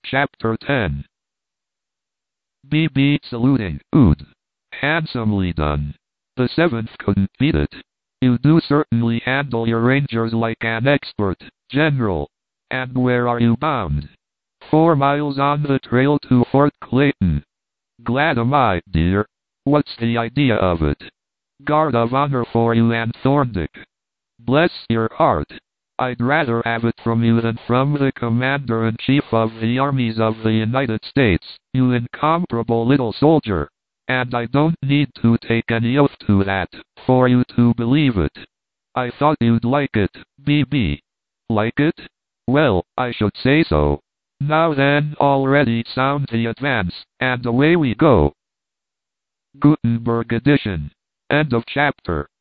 Chapter 10. BB saluting. Ood. Handsomely done. The seventh couldn't beat it. You do certainly handle your rangers like an expert, General. And where are you bound? 4 miles on the trail to Fort Clayton. Glad am I, dear. What's the idea of it? Guard of honor for you and Thorndyke. Bless your heart. I'd rather have it from you than from the Commander-in-Chief of the Armies of the United States, you incomparable little soldier. And I don't need to take any oath to that, for you to believe it. I thought you'd like it, BB. Like it? Well, I should say so. Now then, already sound the advance, and away we go. Gutenberg edition. End of chapter.